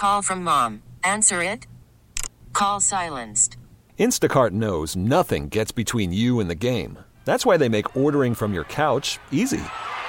call from mom. Answer it. Call silenced. Instacart knows nothing gets between you and the game. That's why they make ordering from your couch easy.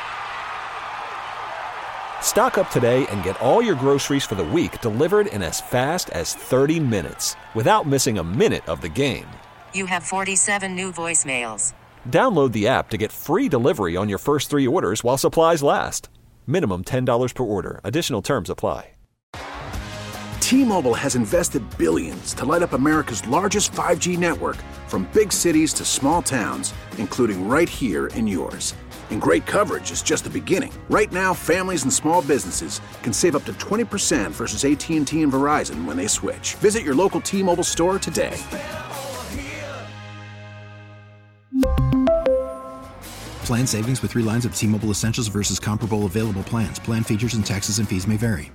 Stock up today and get all your groceries for the week delivered in as fast as 30 minutes without missing a minute of the game. You have 47 new voicemails. Download the app to get free delivery on your first 3 orders while supplies last. Minimum $10 per order. Additional terms apply. T-Mobile has invested billions to light up America's largest 5G network, from big cities to small towns, including right here in yours. And great coverage is just the beginning. Right now, families and small businesses can save up to 20% versus AT&T and Verizon when they switch. Visit your local T-Mobile store today. Plan savings with 3 lines of T-Mobile Essentials versus comparable available plans. Plan features and taxes and fees may vary.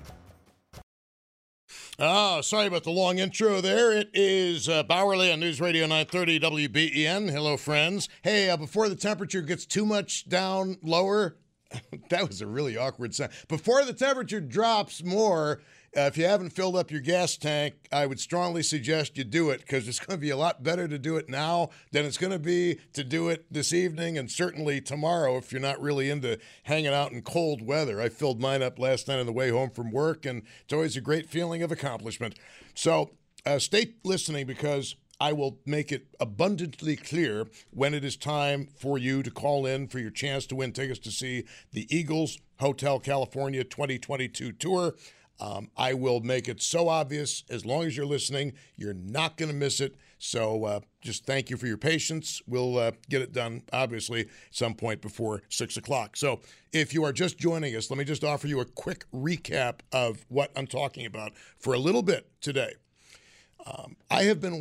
Oh, sorry about the long intro there. It is Bowerly on News Radio 930 WBEN. Hello, friends. Hey, before the temperature gets too much down lower, that was a really awkward sound. Before the temperature drops more, if you haven't filled up your gas tank, I would strongly suggest you do it, because it's going to be a lot better to do it now than it's going to be to do it this evening and certainly tomorrow if you're not really into hanging out in cold weather. I filled mine up last night on the way home from work, and it's always a great feeling of accomplishment. So stay listening, because I will make it abundantly clear when it is time for you to call in for your chance to win tickets to see the Eagles Hotel California 2022 tour. I will make it so obvious. As long as you're listening, you're not going to miss it. So just thank you for your patience. We'll get it done, obviously, at some point before 6 o'clock. So if you are just joining us, let me just offer you a quick recap of what I'm talking about for a little bit today. I have been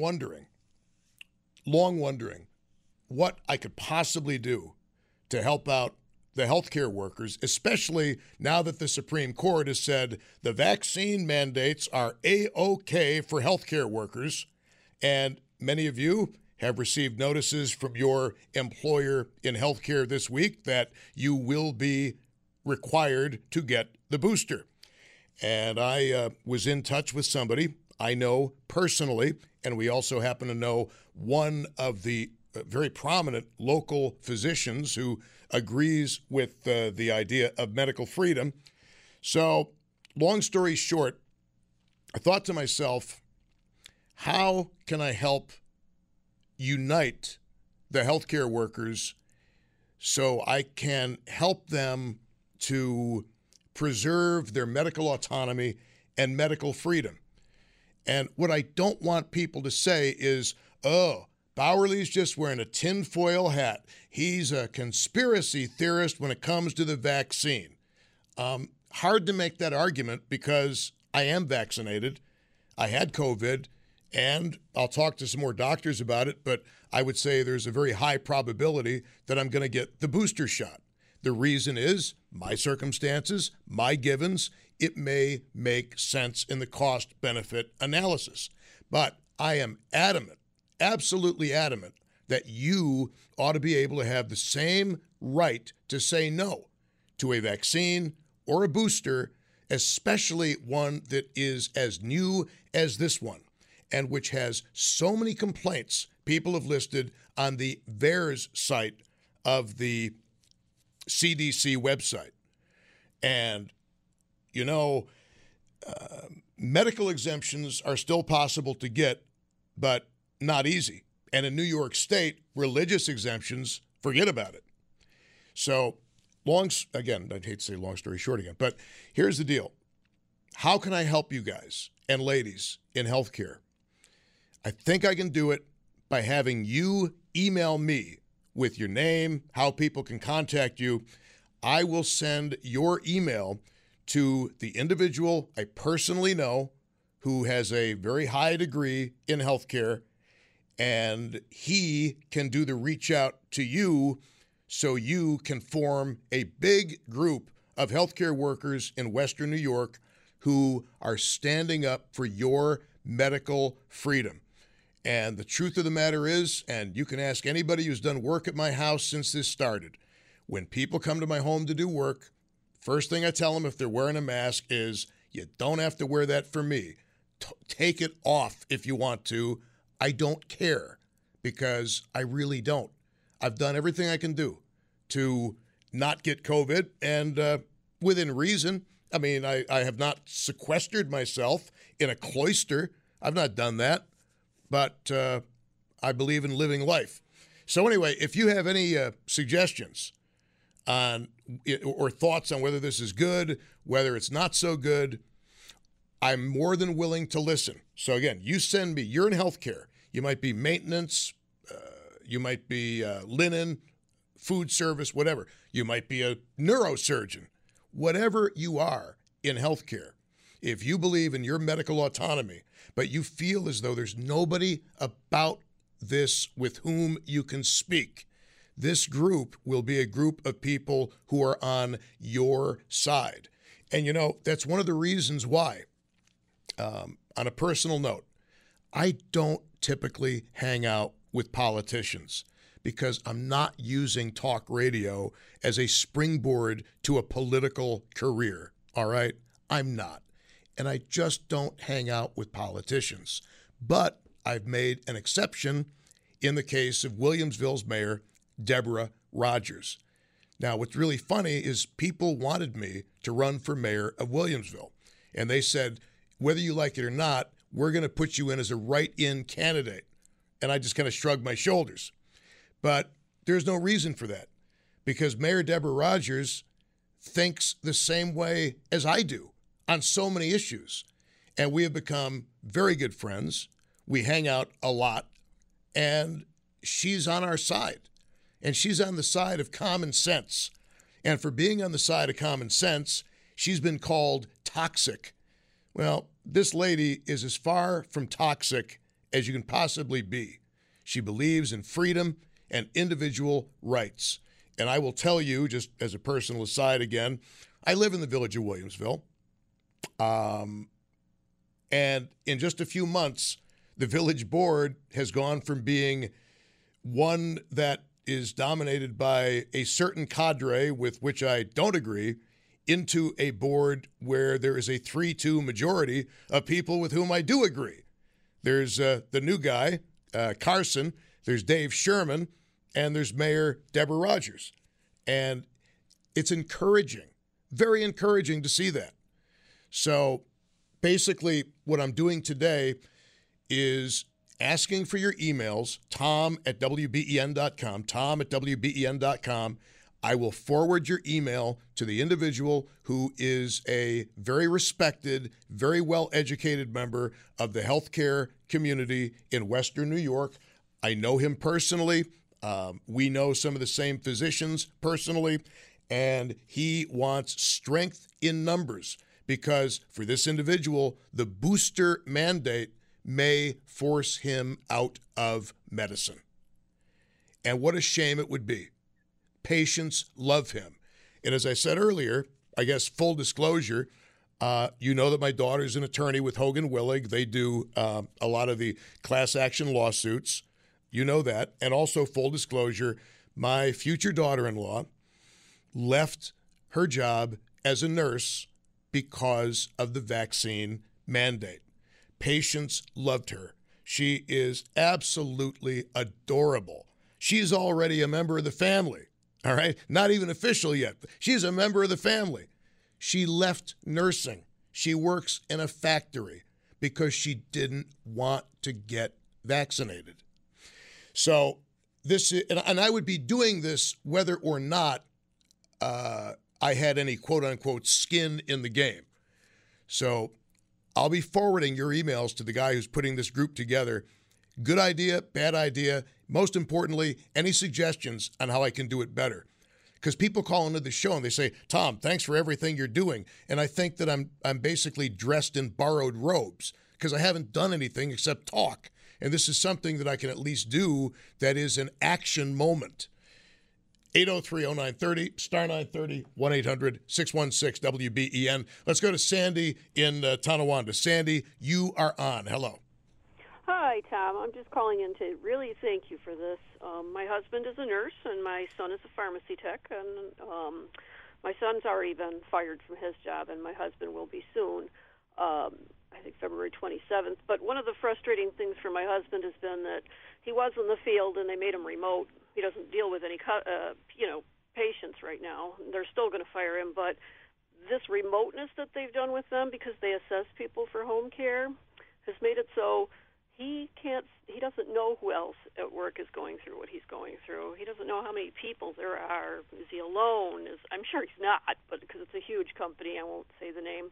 long wondering what I could possibly do to help out the healthcare workers, especially now that the Supreme Court has said the vaccine mandates are A-OK for healthcare workers. And many of you have received notices from your employer in healthcare this week that you will be required to get the booster. And I was in touch with somebody I know personally, and we also happen to know one of the very prominent local physicians who agrees with the idea of medical freedom. So, long story short, I thought to myself, how can I help unite the healthcare workers so I can help them to preserve their medical autonomy and medical freedom? And what I don't want people to say is, oh, Bowerly's just wearing a tinfoil hat. He's a conspiracy theorist when it comes to the vaccine. Hard to make that argument, because I am vaccinated. I had COVID, and I'll talk to some more doctors about it, but I would say there's a very high probability that I'm going to get the booster shot. The reason is my circumstances, my givens. It may make sense in the cost-benefit analysis. But I am adamant, absolutely adamant, that you ought to be able to have the same right to say no to a vaccine or a booster, especially one that is as new as this one, and which has so many complaints people have listed on the VAERS site of the CDC website. And, you know, medical exemptions are still possible to get, but not easy. And in New York State, religious exemptions, forget about it. So, again, I'd hate to say long story short again, but here's the deal. How can I help you guys and ladies in healthcare? I think I can do it by having you email me with your name, how people can contact you. I will send your email to the individual I personally know who has a very high degree in healthcare, and he can do the reach out to you so you can form a big group of healthcare workers in Western New York who are standing up for your medical freedom. And the truth of the matter is, and you can ask anybody who's done work at my house since this started, when people come to my home to do work, first thing I tell them if they're wearing a mask is, You don't have to wear that for me. Take it off if you want to. I don't care because I really don't. I've done everything I can do to not get COVID and within reason. I mean, I have not sequestered myself in a cloister. I've not done that, but I believe in living life. So anyway, if you have any suggestions on or thoughts on whether this is good, whether it's not so good, I'm more than willing to listen. So again, you send me, you're in healthcare. You might be maintenance, you might be linen, food service, whatever. You might be a neurosurgeon. Whatever you are in healthcare, if you believe in your medical autonomy, but you feel as though there's nobody about this with whom you can speak, this group will be a group of people who are on your side. And, you know, that's one of the reasons why, on a personal note, I don't typically hang out with politicians because I'm not using talk radio as a springboard to a political career, all right? I'm not. And I just don't hang out with politicians. But I've made an exception in the case of Williamsville's mayor, Deborah Rogers. Now, what's really funny is people wanted me to run for mayor of Williamsville. And they said, whether you like it or not, we're going to put you in as a write-in candidate. And I just kind of shrugged my shoulders. But there's no reason for that because Mayor Deborah Rogers thinks the same way as I do on so many issues. And we have become very good friends. We hang out a lot. And she's on our side. And she's on the side of common sense. And for being on the side of common sense, she's been called toxic. Well, this lady is as far from toxic as you can possibly be. She believes in freedom and individual rights. And I will tell you, just as a personal aside again, I live in the village of Williamsville. And in just a few months, the village board has gone from being one that is dominated by a certain cadre with which I don't agree into a board where there is a 3-2 majority of people with whom I do agree. There's the new guy, Carson, there's Dave Sherman, and there's Mayor Deborah Rogers. And it's encouraging, very encouraging to see that. So basically what I'm doing today is asking for your emails, tom@wben.com, tom@wben.com. I will forward your email to the individual who is a very respected, very well-educated member of the healthcare community in Western New York. I know him personally. We know some of the same physicians personally, and he wants strength in numbers because for this individual, the booster mandate may force him out of medicine. And what a shame it would be. Patients love him. And as I said earlier, I guess full disclosure, you know that my daughter's an attorney with Hogan Willig. They do a lot of the class action lawsuits. You know that. And also full disclosure, my future daughter-in-law left her job as a nurse because of the vaccine mandate. Patients loved her. She is absolutely adorable. She's already a member of the family. All right? Not even official yet. She's a member of the family. She left nursing. She works in a factory because she didn't want to get vaccinated. So this is, and I would be doing this whether or not I had any quote-unquote skin in the game. So I'll be forwarding your emails to the guy who's putting this group together. Good idea, bad idea. Most importantly, any suggestions on how I can do it better. Because people call into the show and they say, Tom, thanks for everything you're doing. And I think that I'm basically dressed in borrowed robes because I haven't done anything except talk. And this is something that I can at least do that is an action moment. 803-0930, star 930, 1-800-616-WBEN. Let's go to Sandy in Tonawanda. Sandy, you are on. Hello. Hi, Tom. I'm just calling in to really thank you for this. My husband is a nurse, and my son is a pharmacy tech, and My son's already been fired from his job, and my husband will be soon. I think February 27th. But one of the frustrating things for my husband has been that he was in the field and they made him remote. He doesn't deal with any, patients right now. They're still going to fire him, but this remoteness that they've done with them because they assess people for home care has made it so he doesn't know who else at work is going through what he's going through. He doesn't know how many people there are. Is he alone? I'm sure he's not, but because it's a huge company, I won't say the name.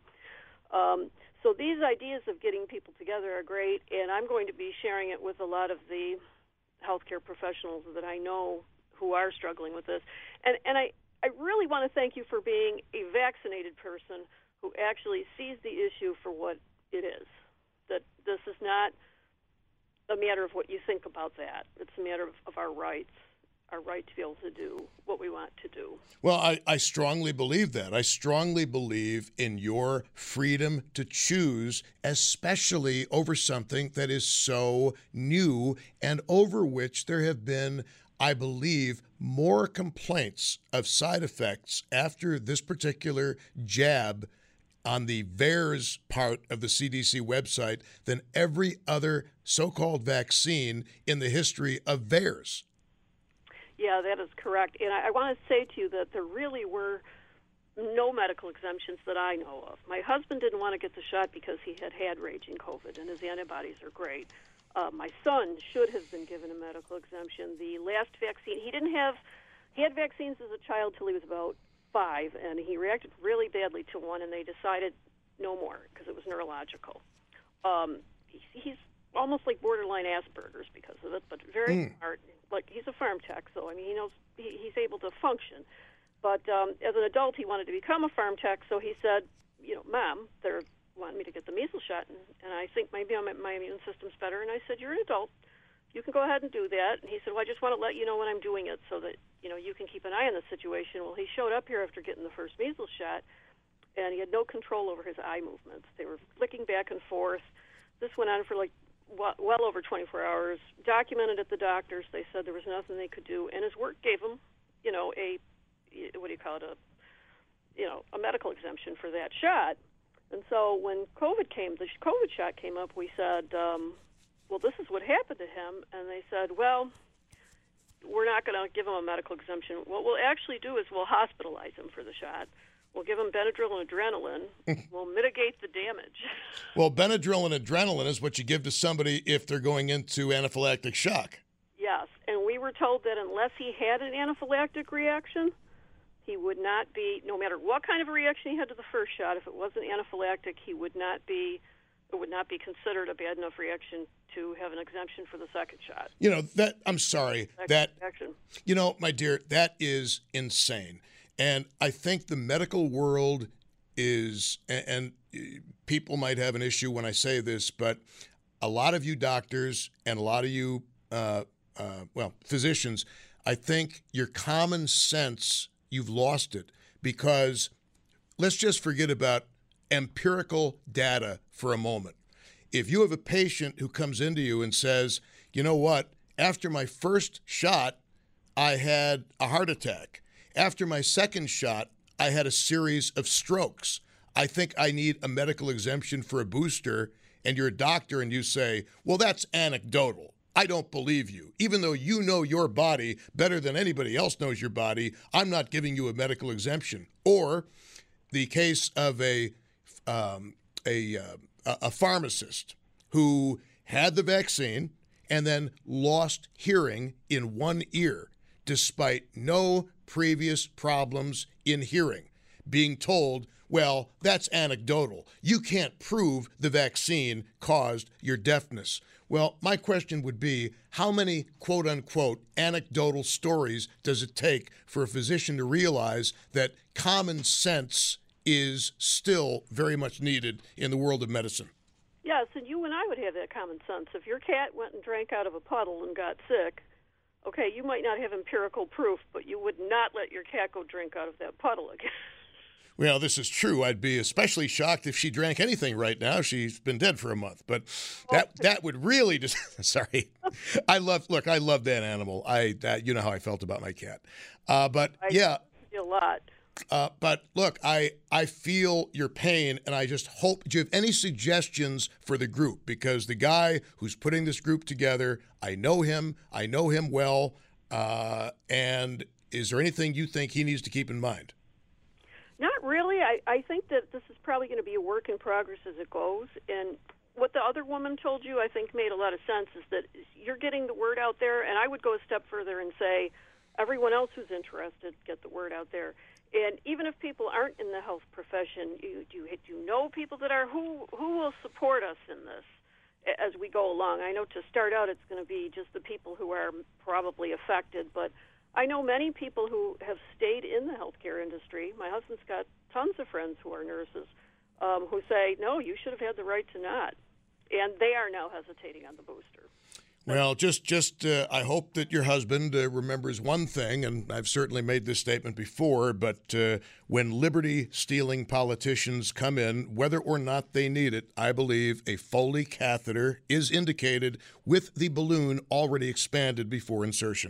So these ideas of getting people together are great, and I'm going to be sharing it with a lot of the healthcare professionals that I know who are struggling with this. And I really want to thank you for being a vaccinated person who actually sees the issue for what it is, that this is not a matter of what you think about that. It's a matter of our rights. Our right to be able to do what we want to do. Well, I strongly believe that. I strongly believe in your freedom to choose, especially over something that is so new and over which there have been, I believe, more complaints of side effects after this particular jab on the VAERS part of the CDC website than every other so-called vaccine in the history of VAERS. Yeah, that is correct. And I want to say to you that there really were no medical exemptions that I know of. My husband didn't want to get the shot because he had raging COVID, and his antibodies are great. My son should have been given a medical exemption. The last vaccine, he had vaccines as a child till he was about 5, and he reacted really badly to one, and they decided no more because it was neurological. He's almost like borderline Asperger's because of it, but very smart. Like, he's a farm tech, so he knows he's able to function. But as an adult, he wanted to become a farm tech, so he said, Mom, they're wanting me to get the measles shot, and I think maybe my immune system's better. And I said, you're an adult. You can go ahead and do that. And he said, well, I just want to let you know when I'm doing it so that, you can keep an eye on the situation. Well, he showed up here after getting the first measles shot, and he had no control over his eye movements. They were flicking back and forth. This went on for well over 24 hours, documented at the doctors. They said there was nothing they could do, and his work gave him, a medical exemption for that shot. And so when the COVID shot came up, we said, well, this is what happened to him. And they said, well, we're not going to give him a medical exemption. What we'll actually do is we'll hospitalize him for the shot. We'll give them Benadryl and adrenaline. We'll mitigate the damage. Well, Benadryl and adrenaline is what you give to somebody if they're going into anaphylactic shock. Yes, and we were told that unless he had an anaphylactic reaction, he would not be, no matter what kind of a reaction he had to the first shot, if it wasn't anaphylactic, it would not be considered a bad enough reaction to have an exemption for the second shot. I'm sorry. My dear, that is insane. And I think the medical world is, and people might have an issue when I say this, but a lot of you doctors and a lot of you, physicians, I think your common sense, you've lost it, because let's just forget about empirical data for a moment. If you have a patient who comes into you and says, you know what, after my first shot, I had a heart attack. After my second shot, I had a series of strokes. I think I need a medical exemption for a booster, and you're a doctor and you say, well, that's anecdotal. I don't believe you. Even though you know your body better than anybody else knows your body, I'm not giving you a medical exemption. Or the case of a pharmacist who had the vaccine and then lost hearing in one ear despite no previous problems in hearing, being told, well, that's anecdotal. You can't prove the vaccine caused your deafness. Well, my question would be, how many quote-unquote anecdotal stories does it take for a physician to realize that common sense is still very much needed in the world of medicine? Yes, and you and I would have that common sense. If your cat went and drank out of a puddle and got sick, okay, you might not have empirical proof, but you would not let your cat go drink out of that puddle again. Well, this is true. I'd be especially shocked if she drank anything right now. She's been dead for a month. But that would really just sorry. I love that animal. You know how I felt about my cat. But yeah. A lot. But look, I feel your pain, and I just hope. Do you have any suggestions for the group? Because the guy who's putting this group together, I know him well. And is there anything you think he needs to keep in mind? Not really. I think that this is probably going to be a work in progress as it goes. And what the other woman told you, I think, made a lot of sense, is that you're getting the word out there. And I would go a step further and say everyone else who's interested, get the word out there. And even if people aren't in the health profession, you know people that are, who will support us in this as we go along. I know to start out it's going to be just the people who are probably affected, but I know many people who have stayed in the healthcare industry. My husband's got tons of friends who are nurses who say, no, you should have had the right to not. And they are now hesitating on the booster. Well, just I hope that your husband remembers one thing, and I've certainly made this statement before, but when liberty-stealing politicians come in, whether or not they need it, I believe a Foley catheter is indicated with the balloon already expanded before insertion.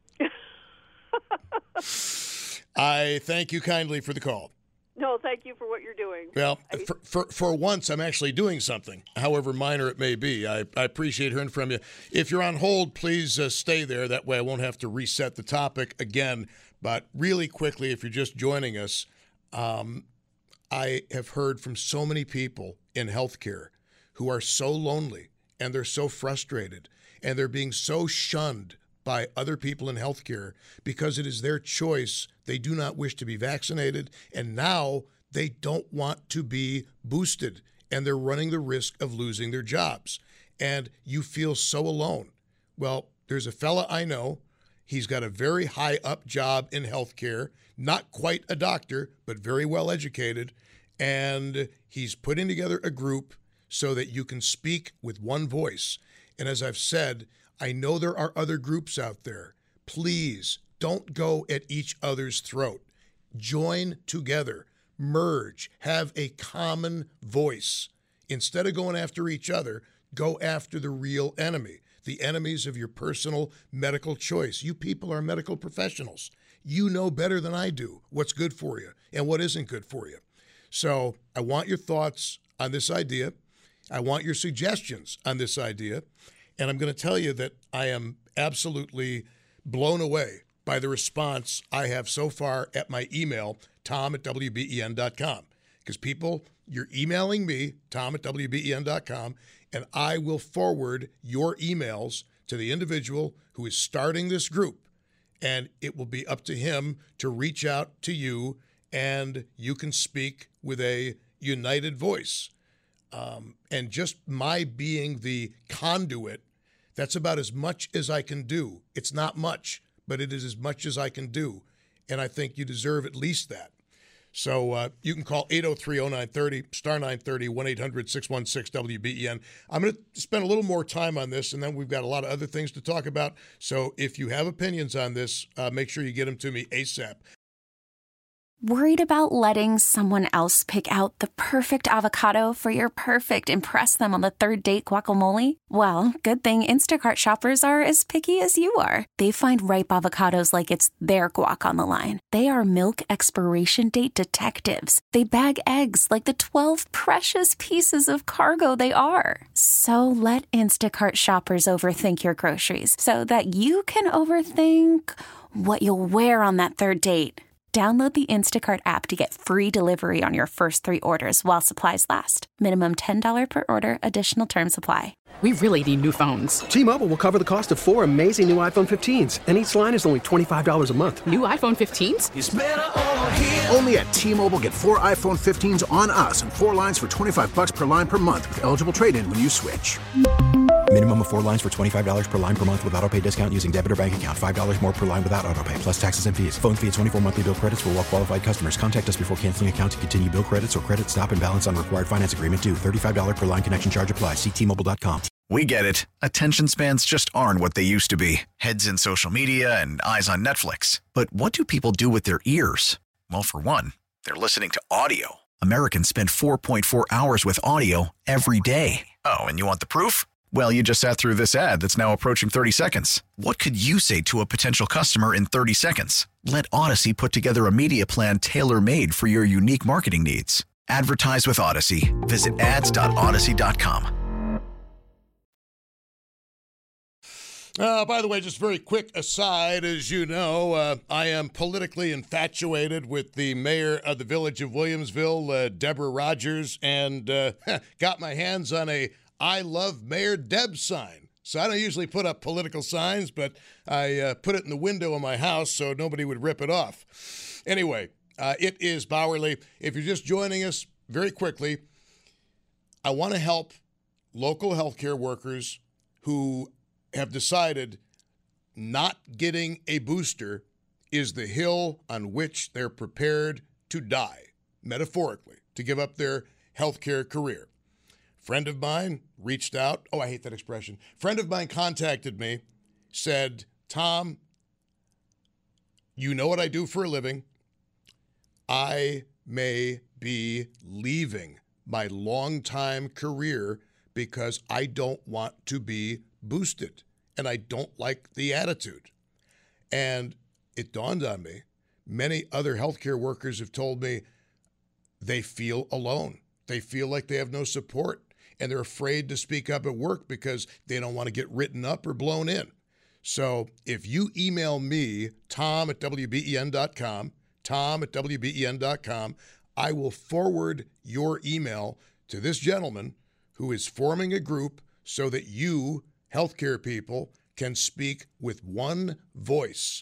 I thank you kindly for the call. No, thank you for what you're doing. Well, for once, I'm actually doing something, however minor it may be. I appreciate hearing from you. If you're on hold, please stay there. That way I won't have to reset the topic again. But really quickly, if you're just joining us, I have heard from so many people in healthcare who are so lonely, and they're so frustrated, and they're being so shunned by other people in healthcare because it is their choice. They do not wish to be vaccinated, and now they don't want to be boosted, and they're running the risk of losing their jobs. And you feel so alone. Well, there's a fella I know. He's got a very high up job in healthcare, not quite a doctor, but very well educated, and he's putting together a group so that you can speak with one voice. And as I've said, I know there are other groups out there. Please don't go at each other's throat. Join together, merge, have a common voice. Instead of going after each other, go after the real enemy, the enemies of your personal medical choice. You people are medical professionals. You know better than I do what's good for you and what isn't good for you. So I want your thoughts on this idea. I want your suggestions on this idea. And I'm going to tell you that I am absolutely blown away by the response I have so far at my email, tom@wben.com. Because people, you're emailing me, tom@wben.com, and I will forward your emails to the individual who is starting this group. And it will be up to him to reach out to you, and you can speak with a united voice. And just my being the conduit, that's about as much as I can do. It's not much, but it is as much as I can do. And I think you deserve at least that. So you can call 803-0930, star 930, 1-800-616-WBEN. I'm going to spend a little more time on this, and then we've got a lot of other things to talk about. So if you have opinions on this, make sure you get them to me ASAP. Worried about letting someone else pick out the perfect avocado for your perfect impress them on the third date guacamole? Well, good thing Instacart shoppers are as picky as you are. They find ripe avocados like it's their guac on the line. They are milk expiration date detectives. They bag eggs like the 12 precious pieces of cargo they are. So let Instacart shoppers overthink your groceries so that you can overthink what you'll wear on that third date. Download the Instacart app to get free delivery on your first 3 orders while supplies last. Minimum $10 per order. Additional terms apply. We really need new phones. T-Mobile will cover the cost of 4 amazing new iPhone 15s, and each line is only $25 a month. New iPhone 15s? It's better over here. Only at T-Mobile, get 4 iPhone 15s on us and 4 lines for $25 per line per month with eligible trade-in when you switch. Minimum of 4 lines for $25 per line per month with autopay discount using debit or bank account. $5 more per line without autopay, plus taxes and fees. Phone fee at 24 monthly bill credits for well-qualified customers. Contact us before canceling account to continue bill credits or credit stop and balance on required finance agreement due. $35 per line connection charge applies. See T-Mobile.com. We get it. Attention spans just aren't what they used to be. Heads in social media and eyes on Netflix. But what do people do with their ears? Well, for one, they're listening to audio. Americans spend 4.4 hours with audio every day. Oh, and you want the proof? Well, you just sat through this ad that's now approaching 30 seconds. What could you say to a potential customer in 30 seconds? Let Odyssey put together a media plan tailor-made for your unique marketing needs. Advertise with Odyssey. Visit ads.odyssey.com. By the way, just very quick aside, as you know, I am politically infatuated with the mayor of the village of Williamsville, Deborah Rogers, and got my hands on a I Love Mayor Deb sign. So I don't usually put up political signs, but I put it in the window of my house so nobody would rip it off. Anyway, it is Bauerle. If you're just joining us, very quickly, I want to help local healthcare workers who have decided not getting a booster is the hill on which they're prepared to die, metaphorically, to give up their healthcare career. Friend of mine reached out. Oh, I hate that expression. Friend of mine contacted me, said, Tom, you know what I do for a living. I may be leaving my longtime career because I don't want to be boosted, and I don't like the attitude. And it dawned on me, many other healthcare workers have told me they feel alone. They feel like they have no support, and they're afraid to speak up at work because they don't want to get written up or blown in. So if you email me, tom@wben.com, tom@wben.com, I will forward your email to this gentleman who is forming a group so that you, healthcare people, can speak with one voice.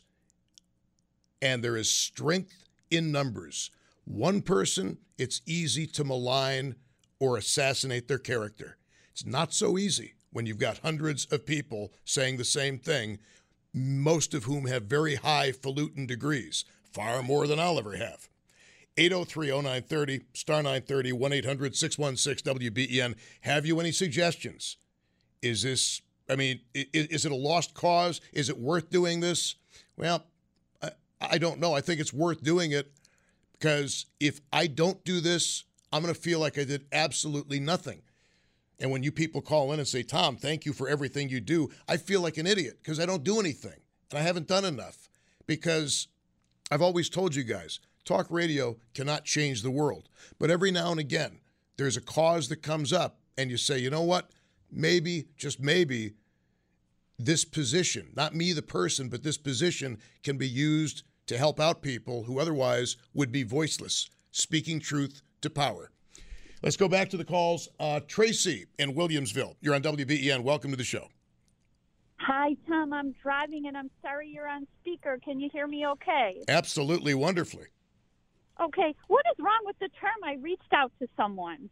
And there is strength in numbers. One person, it's easy to malign or assassinate their character. It's not so easy when you've got hundreds of people saying the same thing, most of whom have very highfalutin degrees, far more than I'll ever have. 803-0930, star 930, 1-800-616-WBEN. Have you any suggestions? Is this, is it a lost cause? Is it worth doing this? Well, I don't know. I think it's worth doing it because if I don't do this, I'm going to feel like I did absolutely nothing. And when you people call in and say, Tom, thank you for everything you do, I feel like an idiot because I don't do anything. And I haven't done enough because I've always told you guys, talk radio cannot change the world. But every now and again, there's a cause that comes up and you say, you know what? Maybe, just maybe, this position, not me the person, but this position can be used to help out people who otherwise would be voiceless, speaking truth to power. Let's go back to the calls. Tracy in Williamsville, you're on WBEN. Welcome to the show. Hi, Tom. I'm driving, and I'm sorry you're on speaker. Can you hear me okay? Absolutely wonderfully. Okay. What is wrong with the term I reached out to someone?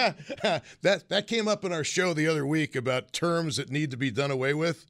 That came up in our show the other week about terms that need to be done away with.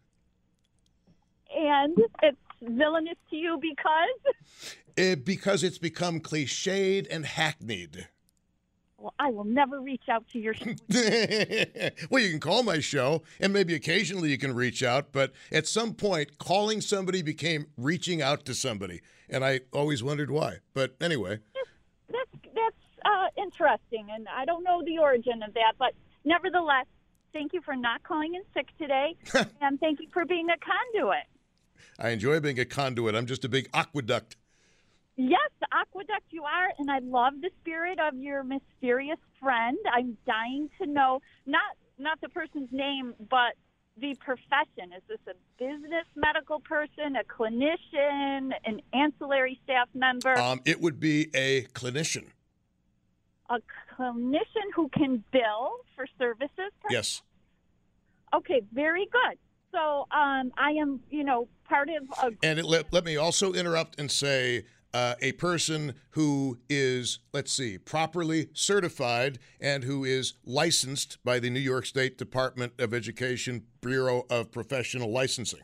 And it's villainous to you because? Because it's become cliched and hackneyed. Well, I will never reach out to your show. Well, you can call my show, and maybe occasionally you can reach out, but at some point, calling somebody became reaching out to somebody, and I always wondered why. But anyway. That's interesting, and I don't know the origin of that, but nevertheless, thank you for not calling in sick today, and thank you for being a conduit. I enjoy being a conduit. I'm just a big aqueduct. Yes, aqueduct you are, and I love the spirit of your mysterious friend. I'm dying to know, not the person's name, but the profession. Is this a business medical person, a clinician, an ancillary staff member? It would be a clinician. A clinician who can bill for services? Yes. Okay, very good. So I am, part of a... And let me also interrupt and say... a person who is, properly certified and who is licensed by the New York State Department of Education Bureau of Professional Licensing.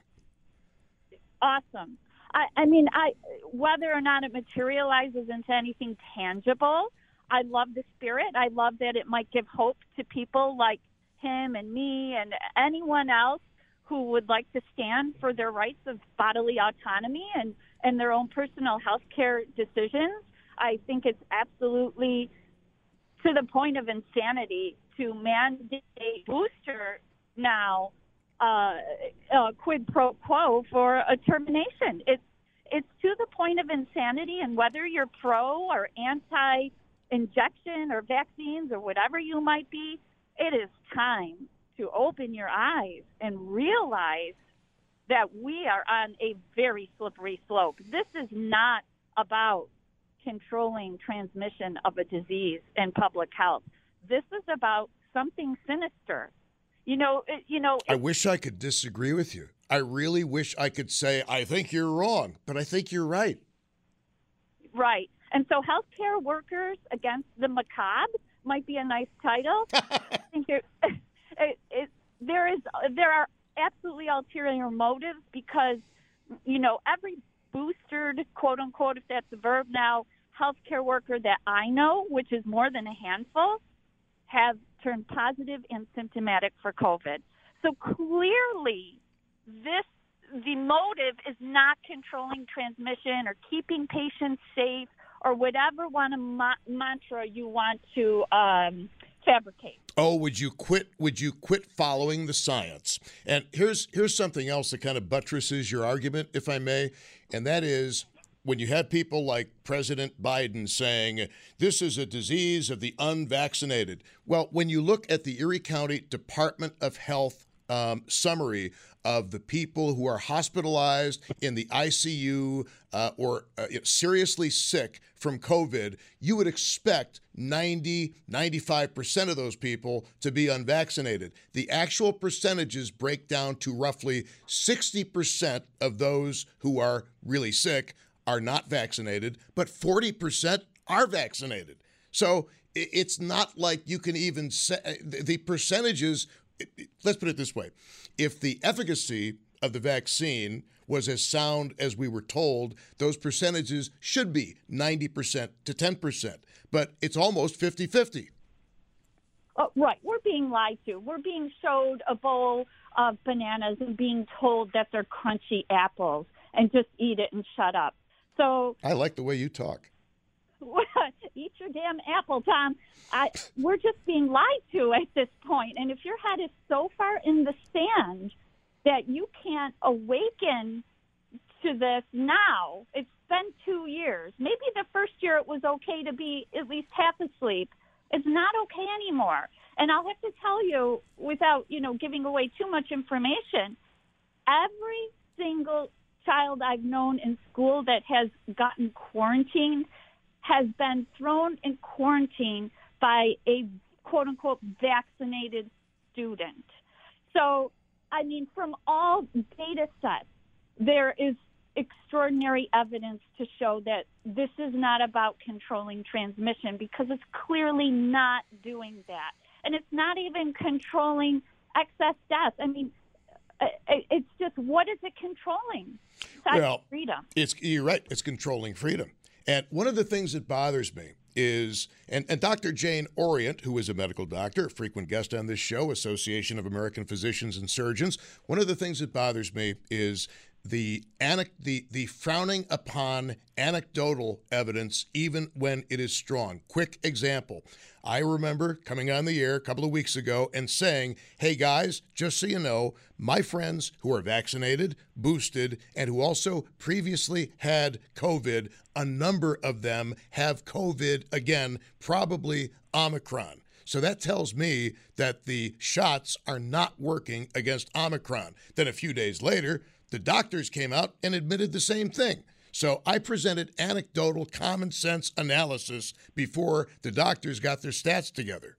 Awesome. Whether or not it materializes into anything tangible, I love the spirit. I love that it might give hope to people like him and me and anyone else who would like to stand for their rights of bodily autonomy and their own personal health care decisions. I think it's absolutely to the point of insanity to mandate a booster now quid pro quo for a termination. It's to the point of insanity, and whether you're pro or anti-injection or vaccines or whatever you might be, it is time to open your eyes and realize that we are on a very slippery slope. This is not about controlling transmission of a disease and public health. This is about something sinister. I wish I could disagree with you. I really wish I could say, I think you're wrong, but I think you're right. Right. And so healthcare workers against the macabre might be a nice title. I think there are absolutely ulterior motives because, every boosted, quote unquote, if that's the verb now, healthcare worker that I know, which is more than a handful, have turned positive and symptomatic for COVID. So clearly, the motive is not controlling transmission or keeping patients safe or whatever mantra you want to fabricate. Oh, would you quit following the science? And here's something else that kind of buttresses your argument, if I may, and that is when you have people like President Biden saying this is a disease of the unvaccinated. Well, when you look at the Erie County Department of Health summary of the people who are hospitalized in the ICU or seriously sick from COVID, you would expect 95% of those people to be unvaccinated. The actual percentages break down to roughly 60% of those who are really sick are not vaccinated, but 40% are vaccinated. So it's not like you can even say the percentages. Let's put it this way. If the efficacy of the vaccine was as sound as we were told, those percentages should be 90% to 10%. But it's almost 50-50. Oh, right. We're being lied to. We're being showed a bowl of bananas and being told that they're crunchy apples and just eat it and shut up. So I like the way you talk. Eat your damn apple, Tom. We're just being lied to at this point. And if your head is so far in the sand that you can't awaken to this now, it's been 2 years. Maybe the first year it was okay to be at least half asleep. It's not okay anymore. And I'll have to tell you, without giving away too much information, every single child I've known in school that has gotten quarantined has been thrown in quarantine by a quote-unquote vaccinated student. So, I mean, from all data sets, there is extraordinary evidence to show that this is not about controlling transmission because it's clearly not doing that. And it's not even controlling excess deaths. I mean, it's just, what is it controlling? Besides freedom. You're right. It's controlling freedom. And one of the things that bothers me is, and Dr. Jane Orient, who is a medical doctor, a frequent guest on this show, Association of American Physicians and Surgeons, one of the things that bothers me is the frowning upon anecdotal evidence even when it is strong. Quick example. I remember coming on the air a couple of weeks ago and saying, hey guys, just so you know, my friends who are vaccinated, boosted, and who also previously had COVID, a number of them have COVID again, probably Omicron. So that tells me that the shots are not working against Omicron. Then a few days later, the doctors came out and admitted the same thing. So I presented anecdotal common sense analysis before the doctors got their stats together.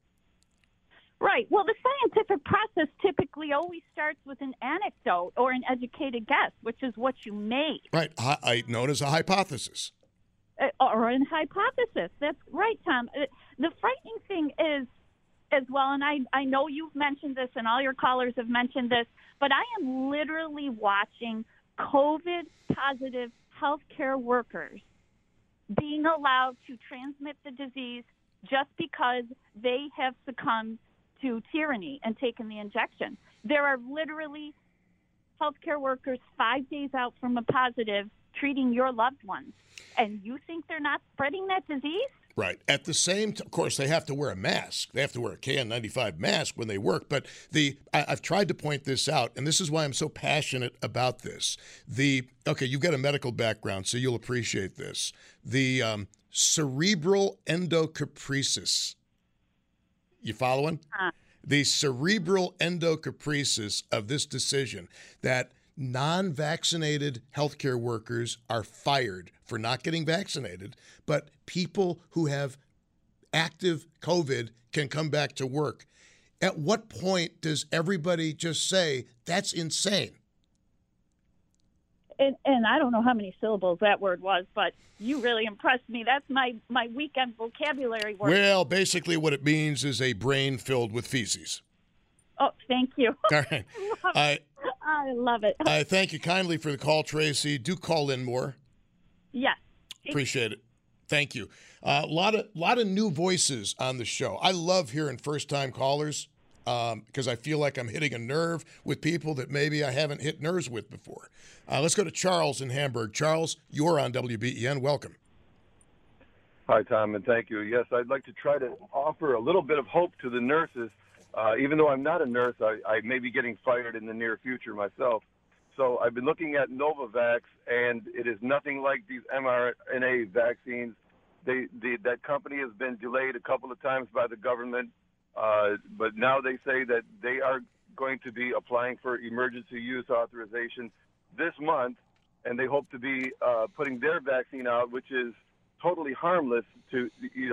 Right. Well, the scientific process typically always starts with an anecdote or an educated guess, which is what you made. Right. Known as a hypothesis. Or a hypothesis. That's right, Tom. The frightening thing is, as well, and I know you've mentioned this and all your callers have mentioned this, but I am literally watching COVID-positive healthcare workers being allowed to transmit the disease just because they have succumbed to tyranny and taken the injection. There are literally healthcare workers 5 days out from a positive treating your loved ones. And you think they're not spreading that disease? Right. At the same time, of course, they have to wear a mask. They have to wear a KN95 mask when they work. But I've tried to point this out, and this is why I'm so passionate about this. Okay, you've got a medical background, so you'll appreciate this. The cerebral endocapresis. You following? The cerebral endocapresis of this decision that non-vaccinated healthcare workers are fired for not getting vaccinated, but people who have active COVID can come back to work. At what point does everybody just say, that's insane? And I don't know how many syllables that word was, but you really impressed me. That's my weekend vocabulary word. Well, basically what it means is a brain filled with feces. Oh, thank you. All right. I love it. I thank you kindly for the call, Tracy. Do call in more. Yes. Appreciate it. Thank you. A lot of new voices on the show. I love hearing first-time callers because I feel like I'm hitting a nerve with people that maybe I haven't hit nerves with before. Let's go to Charles in Hamburg. Charles, you're on WBEN. Welcome. Hi, Tom, and thank you. Yes, I'd like to try to offer a little bit of hope to the nurses. Even though I'm not a nurse, I may be getting fired in the near future myself. So I've been looking at Novavax, and it is nothing like these mRNA vaccines. That company has been delayed a couple of times by the government, but now they say that they are going to be applying for emergency use authorization this month, and they hope to be putting their vaccine out, which is totally harmless to,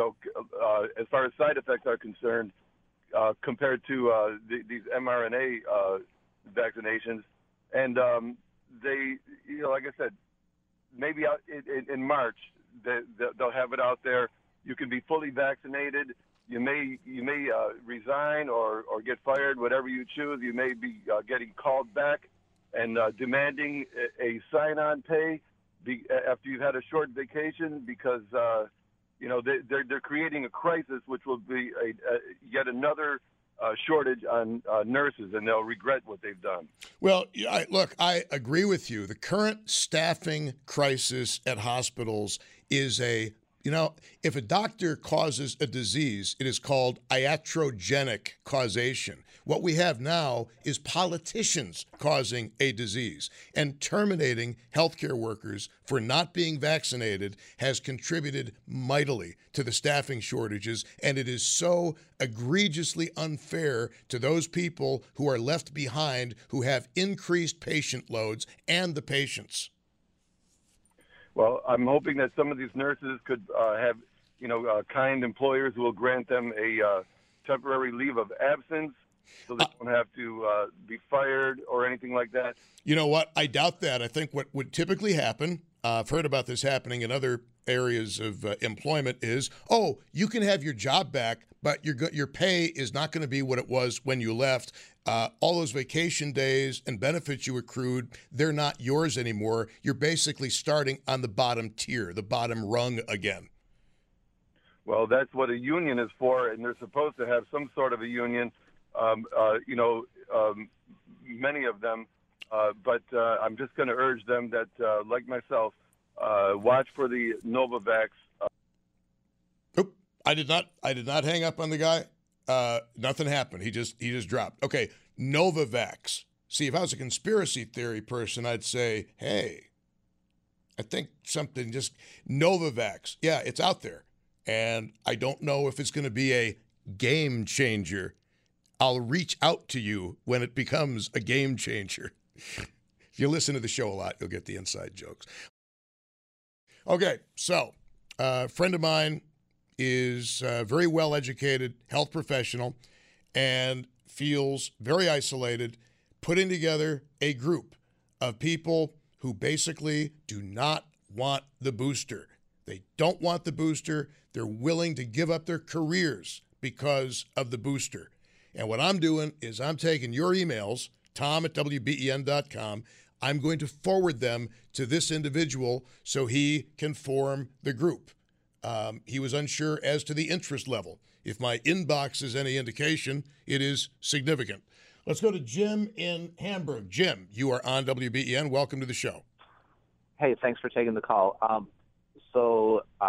as far as side effects are concerned, compared to these mRNA vaccinations. And they, like I said, maybe out in March they'll have it out there. You can be fully vaccinated. You may resign or get fired, whatever you choose. You may be getting called back and demanding a sign-on pay after you've had a short vacation because they're creating a crisis, which will be yet another shortage on nurses, and they'll regret what they've done. Well, I agree with you. The current staffing crisis at hospitals is if a doctor causes a disease, it is called iatrogenic causation. What we have now is politicians causing a disease, and terminating healthcare workers for not being vaccinated has contributed mightily to the staffing shortages, and it is so egregiously unfair to those people who are left behind who have increased patient loads and the patients. Well, I'm hoping that some of these nurses could have, kind employers who will grant them a temporary leave of absence so they don't have to be fired or anything like that. You know what? I doubt that. I think what would typically happen, I've heard about this happening in other areas of employment, is, you can have your job back, but your pay is not going to be what it was when you left. All those vacation days and benefits you accrued, they're not yours anymore. You're basically starting on the bottom tier, the bottom rung again. Well, that's what a union is for, and they're supposed to have some sort of a union, many of them. But I'm just going to urge them that, like myself, watch for the Novavax. Oop, I did not hang up on the guy. Nothing happened. He just dropped. Okay, Novavax. See, if I was a conspiracy theory person, I'd say, hey, I think something just Novavax. Yeah, it's out there. And I don't know if it's going to be a game changer. I'll reach out to you when it becomes a game changer. If you listen to the show a lot, you'll get the inside jokes. Okay, so a friend of mine is a very well-educated health professional and feels very isolated, putting together a group of people who basically do not want the booster. They don't want the booster. They're willing to give up their careers because of the booster. And what I'm doing is I'm taking your emails, tom@wben.com. I'm going to forward them to this individual so he can form the group. He was unsure as to the interest level. If my inbox is any indication, it is significant. Let's go to Jim in Hamburg. Jim, you are on WBEN. Welcome to the show. Hey, thanks for taking the call. So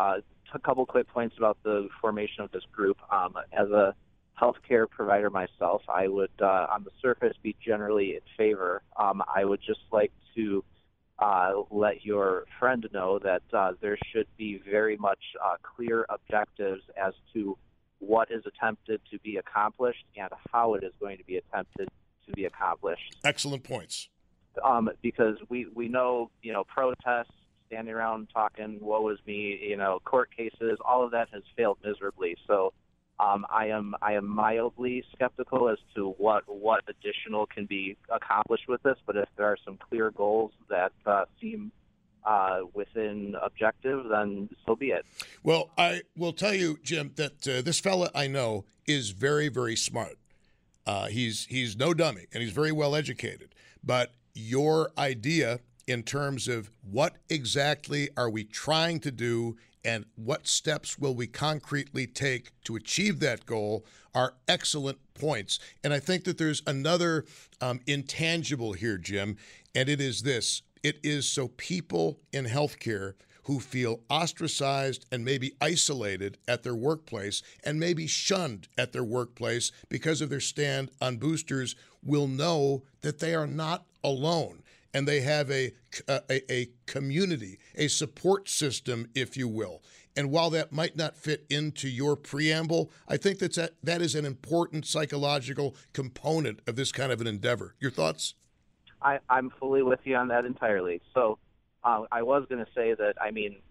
a couple quick points about the formation of this group. As a healthcare provider myself, I would, on the surface, be generally in favor. I would just like to let your friend know that there should be very much clear objectives as to what is attempted to be accomplished and how it is going to be attempted to be accomplished. Excellent points. Because we know, protests, standing around talking, woe is me, court cases, all of that has failed miserably. So I am mildly skeptical as to what additional can be accomplished with this. But if there are some clear goals that seem within objective, then so be it. Well, I will tell you, Jim, that this fella I know is very, very smart. He's no dummy, and he's very well educated. But your idea in terms of what exactly are we trying to do and what steps will we concretely take to achieve that goal are excellent points. And I think that there's another intangible here, Jim, and it is this. It is so people in healthcare who feel ostracized and maybe isolated at their workplace and maybe shunned at their workplace because of their stand on boosters will know that they are not alone. And they have a community, a support system, if you will. And while that might not fit into your preamble, I think that is an important psychological component of this kind of an endeavor. Your thoughts? I'm fully with you on that entirely. So I was going to say that,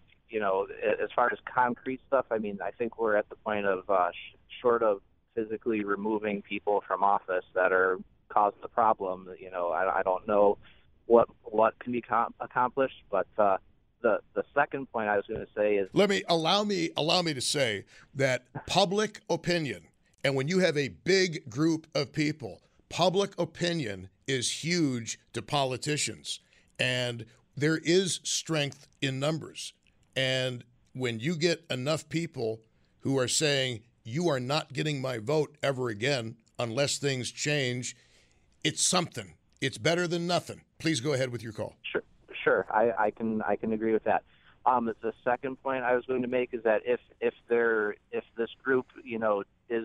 as far as concrete stuff, I think we're at the point of short of physically removing people from office that are causing the problem. I don't know what can be accomplished, but the second point I was going to say is allow me to say that public opinion, and when you have a big group of people, public opinion is huge to politicians, and there is strength in numbers. And when you get enough people who are saying you are not getting my vote ever again unless things change, it's something. It's better than nothing. Please go ahead with your call. Sure. I can agree with that. The second point I was going to make is that if this group is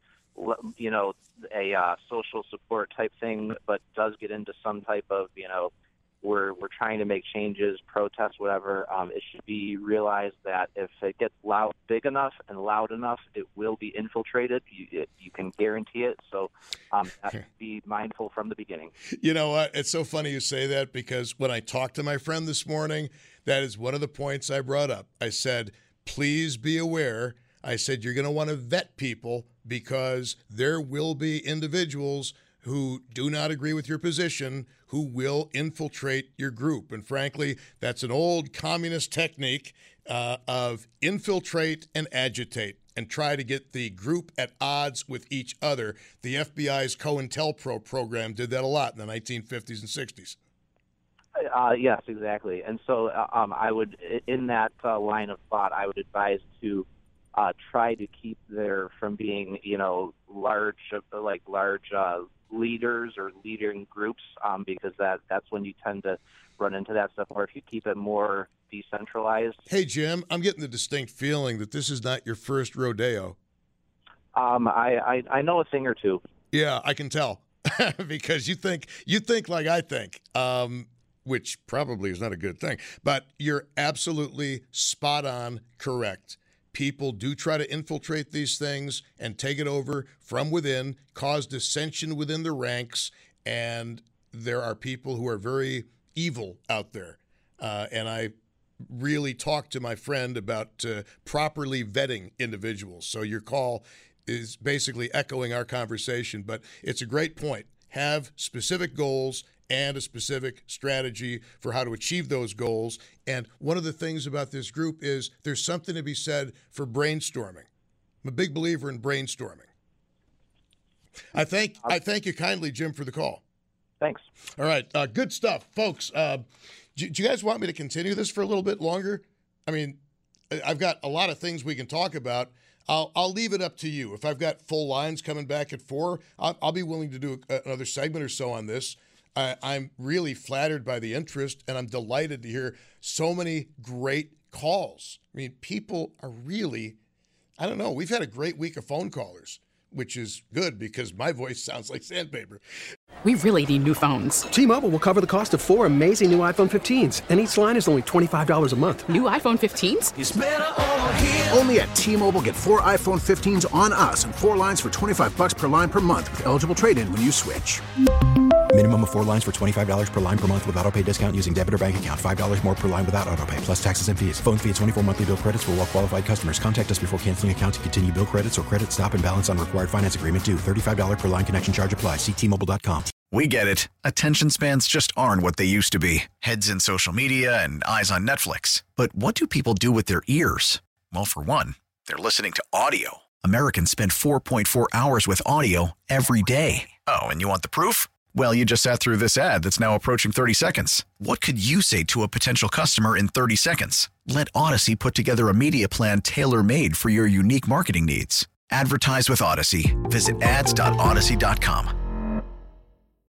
a social support type thing, but does get into some type of we're trying to make changes, protests, whatever, it should be realized that if it gets big enough and loud enough, it will be infiltrated. You can guarantee it. So be mindful from the beginning. You know what? It's so funny you say that, because when I talked to my friend this morning, that is one of the points I brought up. I said, please be aware. I said, you're going to want to vet people because there will be individuals who do not agree with your position, who will infiltrate your group. And frankly, that's an old communist technique of infiltrate and agitate and try to get the group at odds with each other. The FBI's COINTELPRO program did that a lot in the 1950s and 60s. Yes, exactly. And so I would, in that line of thought, I would advise to try to keep there from being, large leaders or leading groups, because that's when you tend to run into that stuff. Or if you keep it more decentralized. Hey, Jim, I'm getting the distinct feeling that this is not your first rodeo. I know a thing or two. Yeah, I can tell because you think like I think, which probably is not a good thing. But you're absolutely spot on correct. People do try to infiltrate these things and take it over from within, cause dissension within the ranks, and there are people who are very evil out there. And I really talked to my friend about properly vetting individuals. So your call is basically echoing our conversation, but it's a great point. Have specific goals and a specific strategy for how to achieve those goals. And one of the things about this group is there's something to be said for brainstorming. I'm a big believer in brainstorming. I thank you kindly, Jim, for the call. Thanks. All right. Good stuff. Folks, do you guys want me to continue this for a little bit longer? I mean, I've got a lot of things we can talk about. I'll leave it up to you. If I've got full lines coming back at 4, I'll be willing to do another segment or so on this. I'm really flattered by the interest, and I'm delighted to hear so many great calls. I mean, people are really, I don't know. We've had a great week of phone callers, which is good because my voice sounds like sandpaper. We really need new phones. T-Mobile will cover the cost of 4 amazing new iPhone 15s, and each line is only $25 a month. New iPhone 15s? It's better over here. Only at T-Mobile, get 4 iPhone 15s on us and 4 lines for $25 per line per month with eligible trade-in when you switch. Minimum of 4 lines for $25 per line per month with autopay discount using debit or bank account. $5 more per line without autopay, plus taxes and fees. Phone fee at 24 monthly bill credits for well-qualified customers. Contact us before canceling account to continue bill credits or credit stop and balance on required finance agreement due. $35 per line connection charge applies. See T-Mobile.com. We get it. Attention spans just aren't what they used to be. Heads in social media and eyes on Netflix. But what do people do with their ears? Well, for one, they're listening to audio. Americans spend 4.4 hours with audio every day. Oh, and you want the proof? Well, you just sat through this ad that's now approaching 30 seconds. What could you say to a potential customer in 30 seconds? Let Odyssey put together a media plan tailor-made for your unique marketing needs. Advertise with Odyssey. Visit ads.odyssey.com.